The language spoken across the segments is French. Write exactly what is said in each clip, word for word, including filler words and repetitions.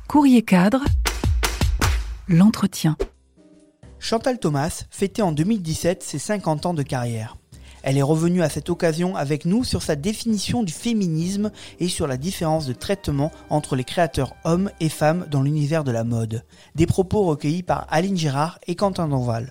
Courrier cadre, l'entretien. Chantal Thomas fêtait en deux mille dix-sept ses cinquante ans de carrière. Elle est revenue à cette occasion avec nous sur sa définition du féminisme et sur la différence de traitement entre les créateurs hommes et femmes dans l'univers de la mode. Des propos recueillis par Aline Gérard et Quentin Donval.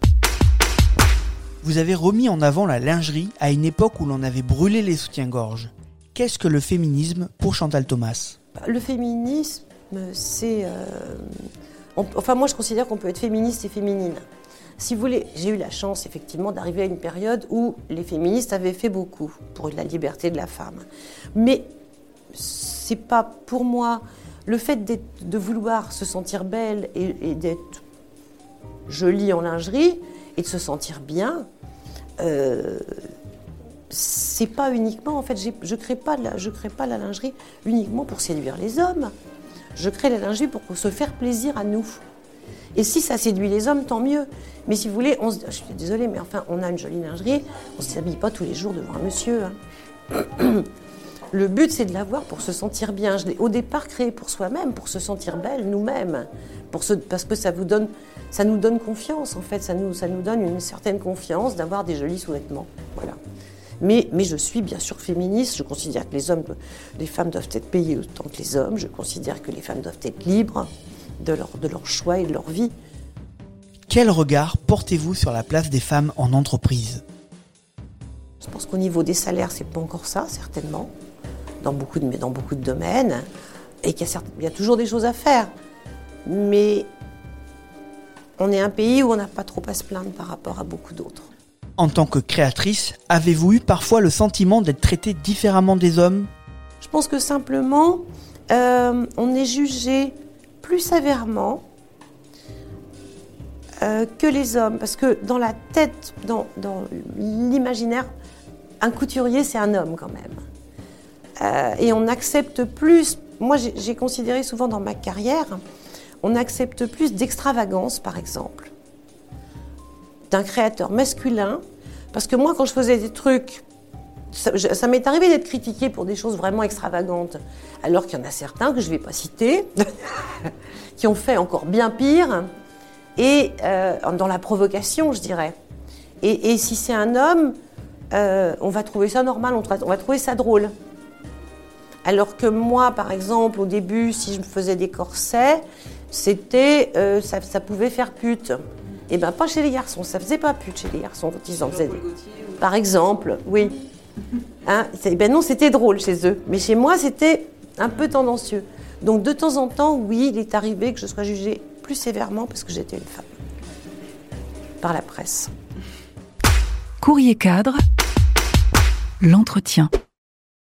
Vous avez remis en avant la lingerie à une époque où l'on avait brûlé les soutiens-gorge. Qu'est-ce que le féminisme pour Chantal Thomas ? Le féminisme, c'est... Euh, on, enfin, moi, je considère qu'on peut être féministe et féminine. Si vous voulez, j'ai eu la chance, effectivement, d'arriver à une période où les féministes avaient fait beaucoup pour la liberté de la femme. Mais c'est pas, pour moi, le fait de vouloir se sentir belle et, et d'être jolie en lingerie et de se sentir bien, euh, c'est pas uniquement, en fait, je crée pas la, je crée pas la lingerie uniquement pour séduire les hommes. Je crée la lingerie pour se faire plaisir à nous. Et si ça séduit les hommes, tant mieux. Mais si vous voulez, on se, je suis désolée, mais enfin, on a une jolie lingerie, on ne s'habille pas tous les jours devant un monsieur. Hein. Le but, c'est de l'avoir pour se sentir bien. Je l'ai au départ créé pour soi-même, pour se sentir belle nous-mêmes, pour se, parce que ça vous donne, ça nous donne confiance, en fait. Ça nous, ça nous donne une certaine confiance d'avoir des jolis sous-vêtements. Voilà. Mais, mais je suis bien sûr féministe. Je considère que les hommes, les femmes doivent être payées autant que les hommes. Je considère que les femmes doivent être libres de leur, de leur choix et de leur vie. Quel regard portez-vous sur la place des femmes en entreprise ? Je pense qu'au niveau des salaires, c'est pas encore ça, certainement, dans beaucoup de, dans beaucoup de domaines, et qu'il y a, certes, il y a toujours des choses à faire. Mais on est un pays où on n'a pas trop à se plaindre par rapport à beaucoup d'autres. En tant que créatrice, avez-vous eu parfois le sentiment d'être traitée différemment des hommes ? Je pense que simplement, euh, on est jugé plus sévèrement euh, que les hommes. Parce que dans la tête, dans, dans l'imaginaire, un couturier, c'est un homme quand même. Euh, et on accepte plus, moi j'ai, j'ai considéré souvent dans ma carrière, on accepte plus d'extravagance, par exemple, d'un créateur masculin. Parce que moi, quand je faisais des trucs, ça, je, ça m'est arrivé d'être critiquée pour des choses vraiment extravagantes. Alors qu'il y en a certains, que je ne vais pas citer, qui ont fait encore bien pire, et euh, dans la provocation, je dirais. Et, et si c'est un homme, euh, on va trouver ça normal, on, on va trouver ça drôle. Alors que moi, par exemple, au début, si je me faisais des corsets, c'était, euh, ça, ça pouvait faire pute. Et bien pas chez les garçons, ça faisait pas pute chez les garçons quand ils en faisaient des... Par exemple, oui. Hein, ben non, c'était drôle chez eux. Mais chez moi, c'était un peu tendancieux. Donc de temps en temps, oui, il est arrivé que je sois jugée plus sévèrement parce que j'étais une femme. Par la presse. Courrier cadre, l'entretien.